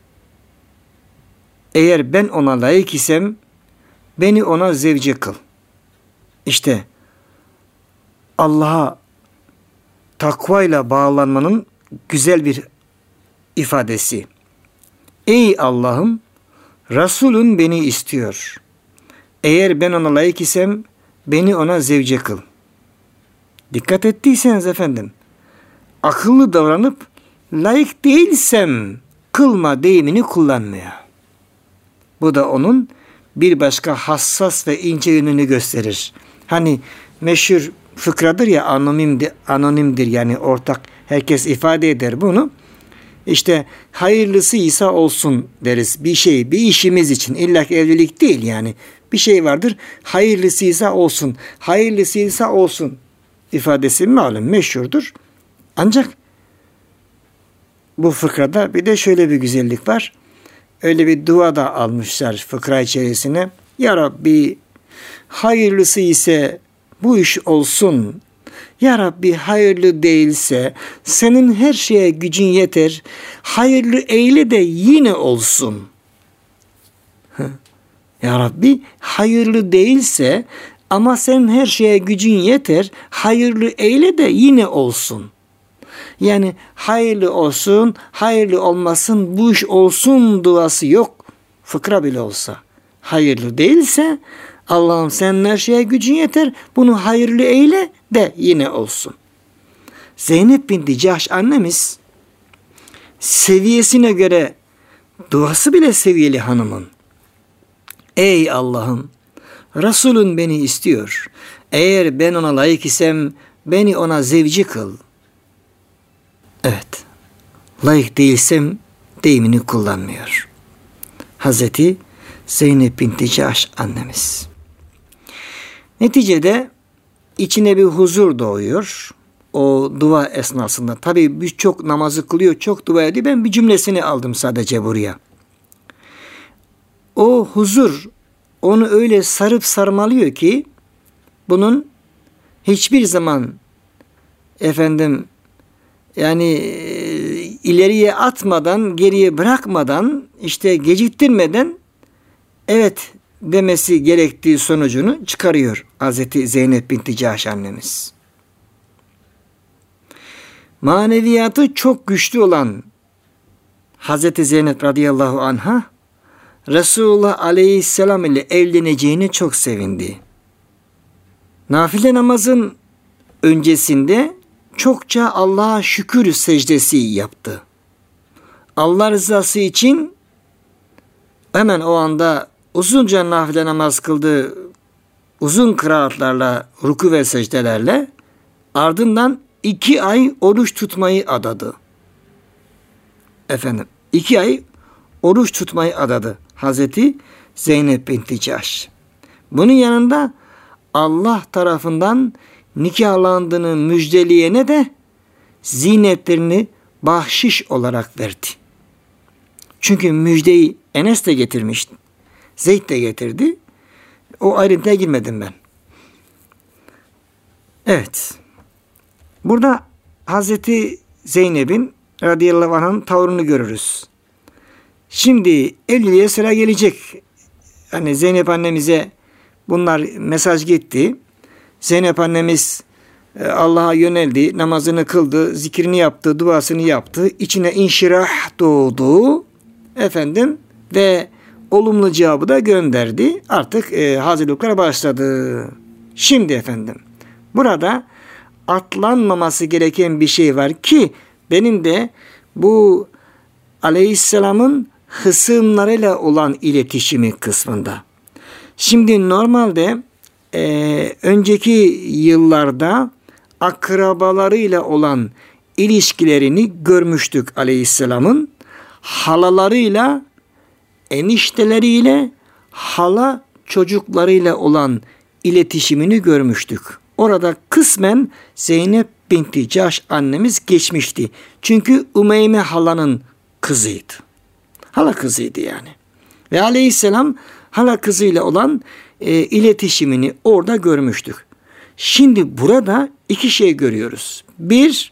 Eğer ben ona layık isem beni ona zevce kıl. İşte Allah'a takvayla bağlanmanın güzel bir ifadesi. Ey Allah'ım! Resulün beni istiyor. Eğer ben ona layık isem beni ona zevce kıl. Dikkat ettiyseniz efendim, akıllı davranıp layık değilsem kılma deyimini kullanmıyor. Bu da onun bir başka hassas ve ince yönünü gösterir. Hani meşhur fıkradır ya, anonimdir, anonimdir yani ortak, herkes ifade eder bunu. İşte hayırlısıysa olsun deriz bir şey, bir işimiz için, illa ki evlilik değil yani. Bir şey vardır, hayırlısıysa olsun, hayırlısıysa olsun ifadesi malum meşhurdur. Ancak bu fıkrada bir de şöyle bir güzellik var. Öyle bir dua da almışlar fıkra içerisine. Ya Rabbi hayırlısı ise bu iş olsun. Ya Rabbi hayırlı değilse senin her şeye gücün yeter. Hayırlı eyle de yine olsun. Ya Rabbi hayırlı değilse ama senin her şeye gücün yeter. Hayırlı eyle de yine olsun. Yani hayırlı olsun, hayırlı olmasın, bu iş olsun duası yok. Fıkra bile olsa. Hayırlı değilse Allah'ım senin her şeye gücün yeter. Bunu hayırlı eyle de yine olsun. Zeynep binti Cahş annemiz seviyesine göre duası bile seviyeli hanımın. Ey Allah'ım, Resulün beni istiyor. Eğer ben ona layık isem beni ona zevci kıl. Evet, layık değilsem deyimini kullanmıyor. Hazreti Zeynep binti Cahş annemiz. Neticede içine bir huzur doğuyor. O dua esnasında. Tabii birçok namazı kılıyor, çok dua ediyor. Ben bir cümlesini aldım sadece buraya. O huzur onu öyle sarıp sarmalıyor ki bunun hiçbir zaman efendim yani ileriye atmadan, geriye bırakmadan, işte geciktirmeden evet demesi gerektiği sonucunu çıkarıyor Hazreti Zeynep binti Cahş annemiz. Maneviyatı çok güçlü olan Hazreti Zeynep radıyallahu anha Resulullah aleyhisselam ile evleneceğini çok sevindi. Nafile namazın öncesinde çokça Allah'a şükür secdesi yaptı. Allah rızası için hemen o anda uzunca nafile namaz kıldı. uzun kıraatlarla, ruku ve secdelerle, ardından iki ay oruç tutmayı adadı. Efendim, iki ay oruç tutmayı adadı Hazreti Zeynep binti Cahş. Bunun yanında Allah tarafından nikahlandığını müjdeleyene de zinetlerini bahşiş olarak verdi. Çünkü müjdeyi Enes de getirmişti. Zeyd de getirdi. O ayrıntıya girmedim ben. Evet. Burada Hazreti Zeynep'in radıyallahu anh'ın tavrını görürüz. Şimdi evliliğe sıra gelecek. Hani Zeynep annemize bunlar mesaj gitti. Zeynep annemiz Allah'a yöneldi, namazını kıldı, zikrini yaptı, duasını yaptı. İçine inşirah doğdu. Efendim ve olumlu cevabı da gönderdi. Artık e, hazırlıklar başladı. Şimdi efendim burada atlanmaması gereken bir şey var ki benim de bu Aleyhisselam'ın hısımlarıyla olan iletişimi kısmında. Şimdi normalde e, önceki yıllarda akrabalarıyla olan ilişkilerini görmüştük Aleyhisselam'ın. Halalarıyla, enişteleriyle, hala çocuklarıyla olan iletişimini görmüştük. Orada kısmen Zeynep binti Cahş annemiz geçmişti. Çünkü Ümeyme halanın kızıydı. Hala kızıydı yani. Ve Aleyhisselam hala kızıyla olan e, iletişimini orada görmüştük. Şimdi burada iki şey görüyoruz. Bir,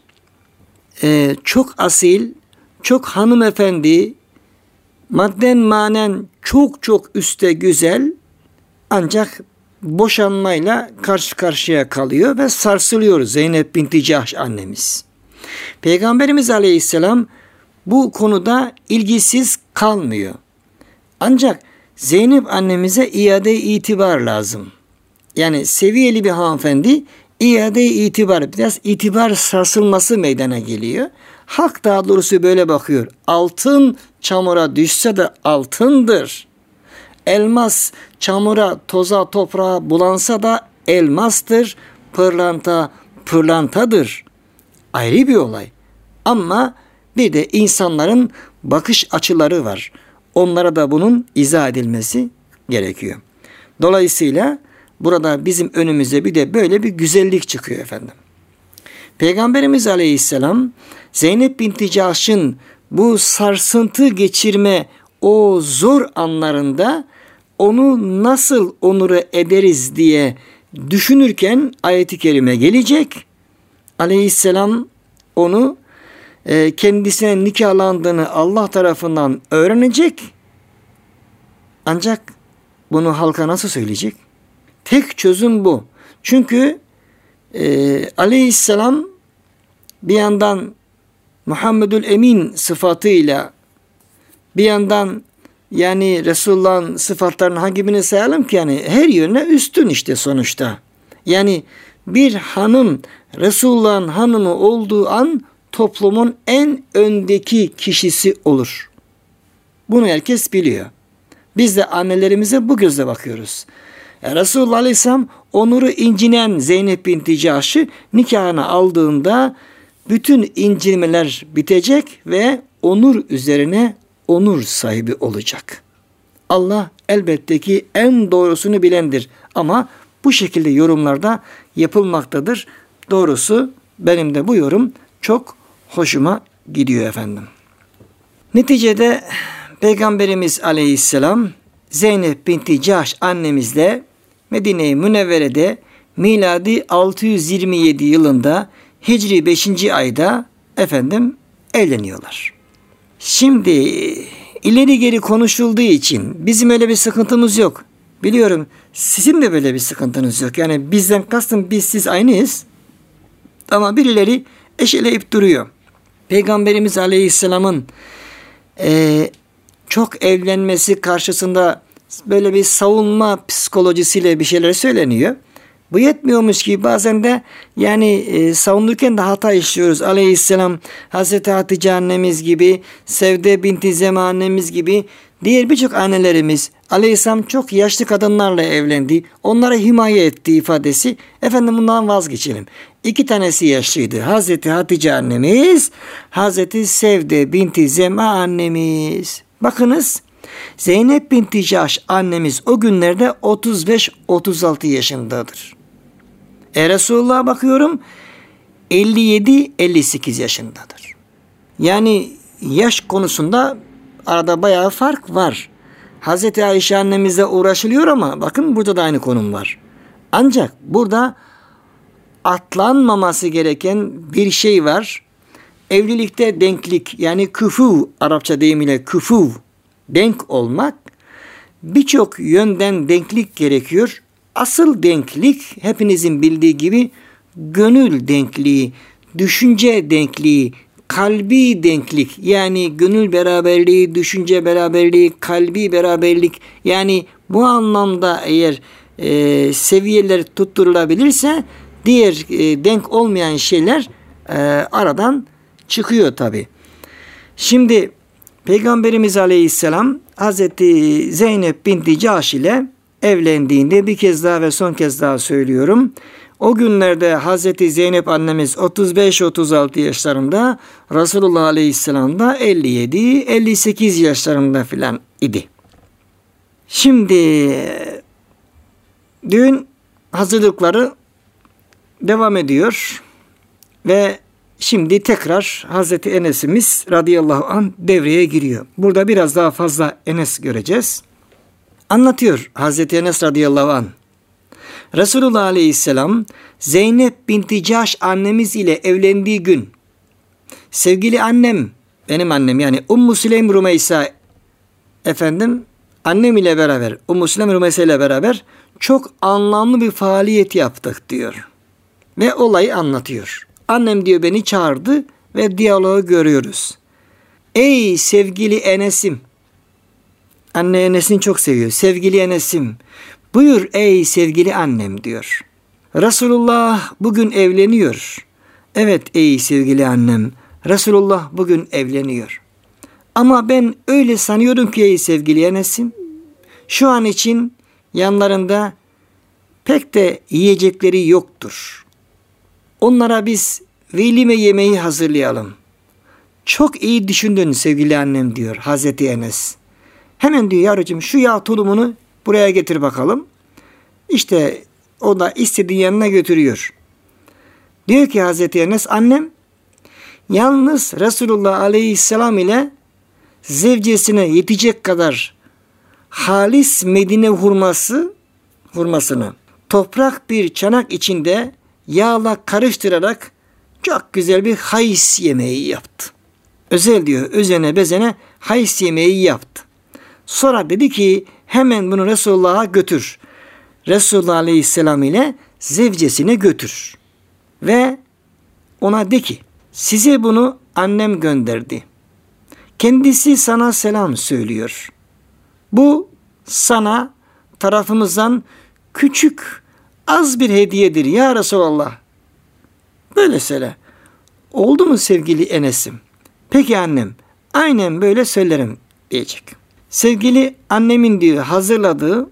e, çok asil, çok hanımefendi, madden manen çok çok üste güzel, ancak boşanmayla karşı karşıya kalıyor ve sarsılıyor Zeynep binti Cahş annemiz. Peygamberimiz Aleyhisselam bu konuda ilgisiz kalmıyor. Ancak Zeynep annemize iade itibar lazım. Yani seviyeli bir hanımefendi iade itibar, biraz itibar sarsılması meydana geliyor. Halk daha doğrusu böyle bakıyor. Altın çamura düşse de altındır. Elmas çamura, toza, toprağa bulansa da elmastır. Pırlanta, pırlantadır. Ayrı bir olay. Ama bir de insanların bakış açıları var. Onlara da bunun izah edilmesi gerekiyor. Dolayısıyla burada bizim önümüze bir de böyle bir güzellik çıkıyor efendim. Peygamberimiz Aleyhisselam Zeynep binti Cahş'ın bu sarsıntı geçirme o zor anlarında onu nasıl onur ederiz diye düşünürken ayet-i kerime gelecek. Aleyhisselam onu e, kendisine nikahlandığını Allah tarafından öğrenecek. Ancak bunu halka nasıl söyleyecek? Tek çözüm bu. Çünkü e, Aleyhisselam bir yandan Muhammedül Emin sıfatıyla, bir yandan yani Resulullah'ın sıfatlarını hangi birini sayalım ki, yani her yöne üstün işte sonuçta. Yani bir hanım Resulullah'ın hanımı olduğu an toplumun en öndeki kişisi olur. Bunu herkes biliyor. Biz de annelerimize bu gözle bakıyoruz. Yani Resulullah Aleyhisselam onuru incinen Zeynep binti Cahş'ı nikahına aldığında bütün incinmeler bitecek ve onur üzerine onur sahibi olacak. Allah elbette ki en doğrusunu bilendir ama bu şekilde yorumlarda yapılmaktadır. Doğrusu benim de bu yorum çok hoşuma gidiyor efendim. Neticede Peygamberimiz Aleyhisselam Zeynep binti Cahş annemizle Medine-i Münevvere'de miladi altı yüz yirmi yedi yılında Hicri beşinci ayda efendim evleniyorlar. Şimdi ileri geri konuşulduğu için bizim öyle bir sıkıntımız yok. Biliyorum sizin de böyle bir sıkıntınız yok. Yani bizden kastım biz siz aynıyız. Ama birileri eşeleyip duruyor. Peygamberimiz Aleyhisselam'ın e, çok evlenmesi karşısında böyle bir savunma psikolojisiyle bir şeyler söyleniyor. Bu yetmiyormuş ki bazen de yani e, savunurken de hata işliyoruz. Aleyhisselam Hazreti Hatice annemiz gibi, Sevde binti Zema annemiz gibi Diğer birçok annelerimiz Aleyhisselam çok yaşlı kadınlarla evlendi. Onlara himaye etti ifadesi. Efendim bundan vazgeçelim. İki tanesi yaşlıydı. Hazreti Hatice annemiz, Hazreti Sevde binti Zem'a annemiz. Bakınız, Zeynep binti Cahş annemiz o günlerde otuz beş otuz altı yaşındadır. E Resulullah'a bakıyorum elli yedi elli sekiz yaşındadır. Yani yaş konusunda arada bayağı fark var. Hazreti Ayşe annemizle uğraşılıyor ama bakın burada da aynı konum var. Ancak burada atlanmaması gereken bir şey var. Evlilikte denklik, yani küfû, Arapça deyimiyle küfû, denk olmak, birçok yönden denklik gerekiyor. Asıl denklik hepinizin bildiği gibi gönül denkliği, düşünce denkliği, kalbi denklik, yani gönül beraberliği, düşünce beraberliği, kalbi beraberlik, yani bu anlamda eğer e, seviyeler tutturulabilirse diğer e, denk olmayan şeyler e, aradan çıkıyor tabi. Şimdi Peygamberimiz Aleyhisselam Hazreti Zeynep binti Cahş ile evlendiğinde, bir kez daha ve son kez daha söylüyorum, o günlerde Hazreti Zeynep annemiz otuz beş otuz altı yaşlarında, Resulullah Aleyhisselam da elli yedi elli sekiz yaşlarında filan idi. Şimdi düğün hazırlıkları devam ediyor ve şimdi tekrar Hazreti Enes'imiz radıyallahu anh devreye giriyor. Burada biraz daha fazla Enes göreceğiz. Anlatıyor Hazreti Enes radıyallahu anh. Resulullah Aleyhisselam Zeynep binti Cahş annemiz ile evlendiği gün sevgili annem, benim annem yani Ummu Süleym Rümeysa efendim annem ile beraber, Ummu Süleym Rümeysa ile beraber çok anlamlı bir faaliyet yaptık diyor. Ve olayı anlatıyor. Annem diyor beni çağırdı ve diyaloğu görüyoruz. Ey sevgili Enes'im. Anne Enes'ini çok seviyor. Sevgili Enes'im. Buyur ey sevgili annem diyor. Resulullah bugün evleniyor. Evet ey sevgili annem. Resulullah bugün evleniyor. Ama ben öyle sanıyorum ki ey sevgili Enes'im. Şu an için yanlarında pek de yiyecekleri yoktur. Onlara biz velime yemeği hazırlayalım. Çok iyi düşündün sevgili annem diyor Hazreti Enes. Hemen diyor yavrucuğum şu yağ tulumunu buraya getir bakalım. İşte o da istediği yanına götürüyor. Diyor ki Hazreti Enes annem yalnız Resulullah Aleyhisselam ile zevcesine yetecek kadar halis Medine hurması hurmasını toprak bir çanak içinde yağla karıştırarak çok güzel bir hayis yemeği yaptı. Özel diyor özene bezene hayis yemeği yaptı. Sonra dedi ki hemen bunu Resulullah'a götür. Resulullah Aleyhisselam ile zevcesine götür. Ve ona de ki size bunu annem gönderdi. Kendisi sana selam söylüyor. Bu sana tarafımızdan küçük az bir hediyedir ya Resulallah. Böyle söyle. Oldu mu sevgili Enes'im? Peki annem. Aynen böyle söylerim diyecek. Sevgili annemin diyor hazırladığı,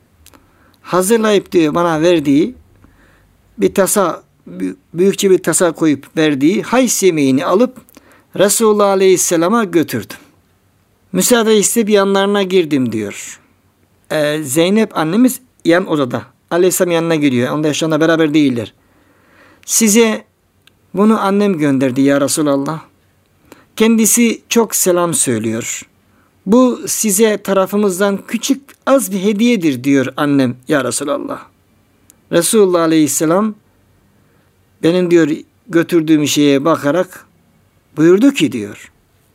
hazırlayıp diyor bana verdiği bir tasa, büyükçe bir tasa koyup verdiği hays yemeğini alıp Resulullah Aleyhisselam'a götürdüm. Müsaade isteyip yanlarına girdim diyor. Ee, Zeynep annemiz yan odada. Aleyhisselam yanına giriyor. Onda şu anda beraber değiller. Size bunu annem gönderdi ya Resulallah. Kendisi çok selam söylüyor. Bu size tarafımızdan küçük az bir hediyedir diyor annem ya Resulallah. Resulullah Aleyhisselam benim diyor götürdüğüm şeye bakarak buyurdu ki diyor.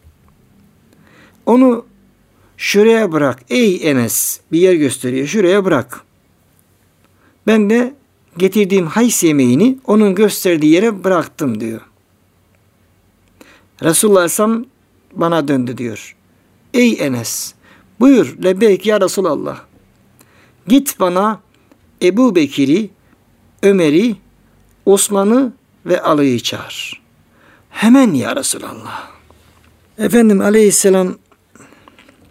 Onu şuraya bırak ey Enes, bir yer gösteriyor, şuraya bırak. Ben de getirdiğim hays yemeğini onun gösterdiği yere bıraktım diyor. Resulullah Aleyhisselam bana döndü diyor. Ey Enes, buyur lebeyk ya Resulallah. Git bana Ebu Bekir'i, Ömer'i, Osman'ı ve Ali'yi çağır. Hemen ya Resulallah. Efendim Aleyhisselam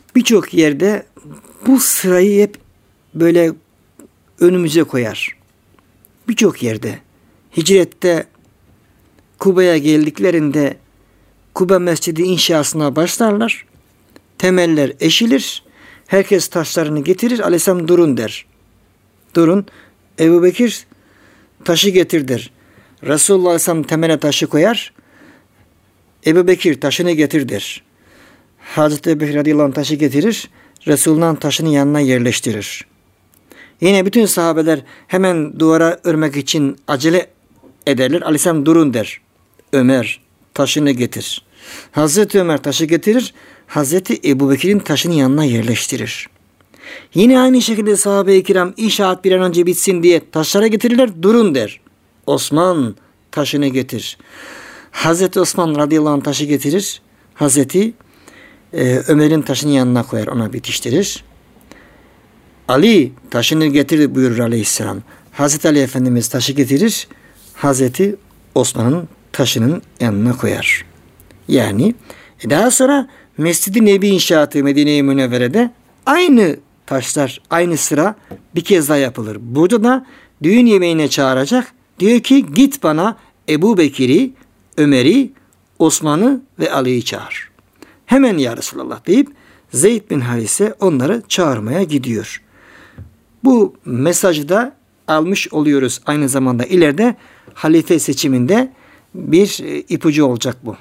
birçok yerde bu sırayı hep böyle önümüze koyar. Birçok yerde. Hicrette Kuba'ya geldiklerinde Kuba Mescidi inşasına başlarlar. Temeller eşilir. Herkes taşlarını getirir. Aleyhisselam durun der. Durun. Ebu Bekir taşı getir der. Resulullah Aleyhisselam temele taşı koyar. Ebu Bekir taşını getir der. Hazreti Ebu Bekir radıyallahu anh taşı getirir. Resulullah'ın taşını yanına yerleştirir. Yine bütün sahabeler hemen duvara örmek için acele ederler. Aleyhisselam durun der. Ömer taşını getir. Hazreti Ömer taşı getirir. Hazreti Ebu Bekir'in taşını yanına yerleştirir. Yine aynı şekilde sahabe-i kiram inşaat bir an önce bitsin diye taşlara getirirler. Durun der. Osman taşını getir. Hazreti Osman radıyallahu anh taşı getirir. Hazreti e, Ömer'in taşını yanına koyar. Ona bitiştirir. Ali taşını getir buyurur aleyhisselam. Hazreti Ali Efendimiz taşı getirir. Hazreti Osman'ın taşının yanına koyar. Yani daha sonra Mescid-i Nebi inşaatı Medine-i Münevvere'de aynı taşlar, aynı sıra bir kez daha yapılır. Burada da düğün yemeğine çağıracak. Diyor ki git bana Ebu Bekir'i, Ömer'i, Osman'ı ve Ali'yi çağır. Hemen ya Resulallah deyip Zeyd bin Harise onları çağırmaya gidiyor. Bu mesajı da almış oluyoruz. Aynı zamanda ileride halife seçiminde bir ipucu olacak bu.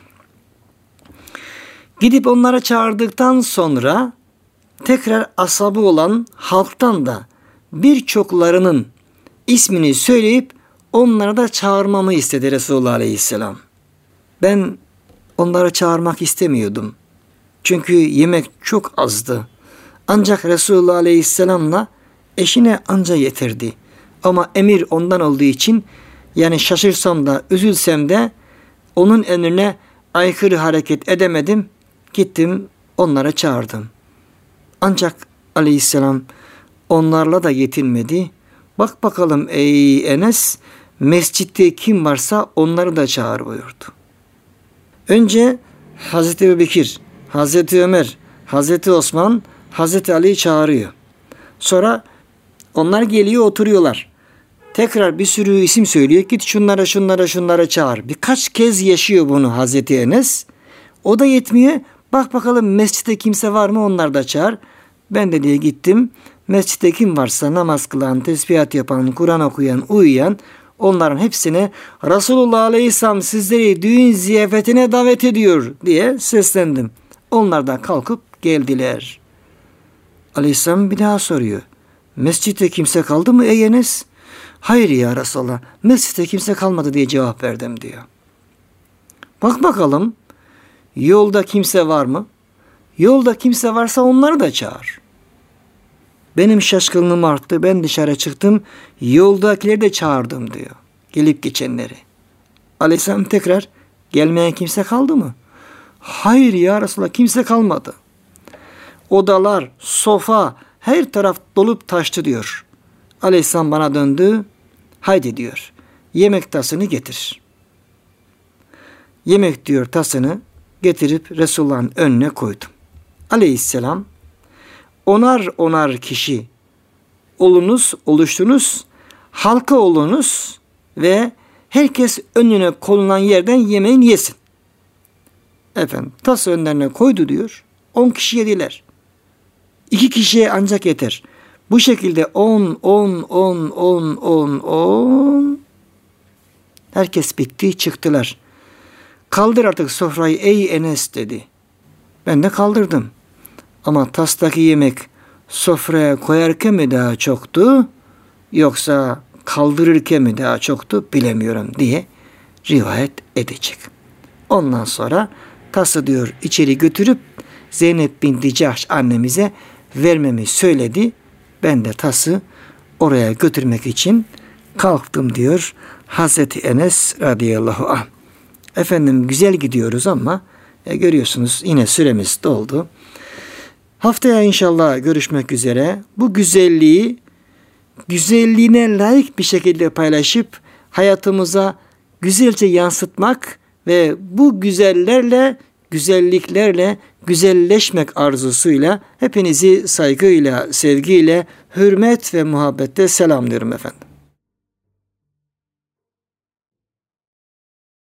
Gidip onlara çağırdıktan sonra tekrar asabı olan halktan da birçoklarının ismini söyleyip onlara da çağırmamı istedi Resulullah Aleyhisselam. Ben onları çağırmak istemiyordum. Çünkü yemek çok azdı. Ancak Resulullah Aleyhisselam'la eşine anca yeterdi. Ama emir ondan olduğu için yani şaşırsam da üzülsem de onun emrine aykırı hareket edemedim. Gittim onlara çağırdım. Ancak Aleyhisselam onlarla da yetinmedi. Bak bakalım ey Enes, mescitte kim varsa onları da çağır buyurdu. Önce Hazreti Ebu Bekir, Hazreti Ömer, Hazreti Osman, Hazreti Ali'yi çağırıyor. Sonra onlar geliyor oturuyorlar. Tekrar bir sürü isim söylüyor. Git şunlara şunlara şunlara çağır. Birkaç kez yaşıyor bunu Hazreti Enes. O da yetmiyor. Bak bakalım mescitte kimse var mı onlar da çağır. Ben de diye gittim. Mescitte kim varsa namaz kılan, tesbihat yapan, Kur'an okuyan, uyuyan onların hepsine Resulullah Aleyhisselam sizleri düğün ziyafetine davet ediyor diye seslendim. Onlar da kalkıp geldiler. Aleyhisselam bir daha soruyor. Mescitte kimse kaldı mı ey Enes? Hayır ya Resulallah. Mescitte kimse kalmadı diye cevap verdim diyor. Bak bakalım yolda kimse var mı? Yolda kimse varsa onları da çağır. Benim şaşkınlığım arttı. Ben dışarı çıktım. Yoldakileri de çağırdım diyor. Gelip geçenleri. Aleyhisselam tekrar gelmeyen kimse kaldı mı? Hayır ya Resulallah kimse kalmadı. Odalar, sofa her taraf dolup taştı diyor. Aleyhisselam bana döndü. Haydi diyor. Yemek tasını getir. Yemek diyor tasını getirip Resulullah'ın önüne koydum. Aleyhisselam onar onar kişi olunuz, oluştunuz, halka olunuz ve herkes önüne konulan yerden yemeğini yesin. Efendim tası önlerine koydu diyor. On kişi yediler. İki kişiye ancak yeter. Bu şekilde on, on, on, on, on, on. Herkes bitti, çıktılar. Kaldır artık sofrayı ey Enes dedi. Ben de kaldırdım. Ama tastaki yemek sofraya koyarken mi daha çoktu yoksa kaldırırken mi daha çoktu bilemiyorum diye rivayet edecek. Ondan sonra tası diyor içeri götürüp Zeynep binti Cahş annemize vermemi söyledi. Ben de tası oraya götürmek için kalktım diyor Hazreti Enes radıyallahu anh. Efendim güzel gidiyoruz ama e, görüyorsunuz yine süremiz doldu. Haftaya inşallah görüşmek üzere. Bu güzelliği güzelliğine layık bir şekilde paylaşıp hayatımıza güzelce yansıtmak ve bu güzellerle güzelliklerle güzelleşmek arzusuyla hepinizi saygıyla, sevgiyle, hürmet ve muhabbette selamlıyorum efendim.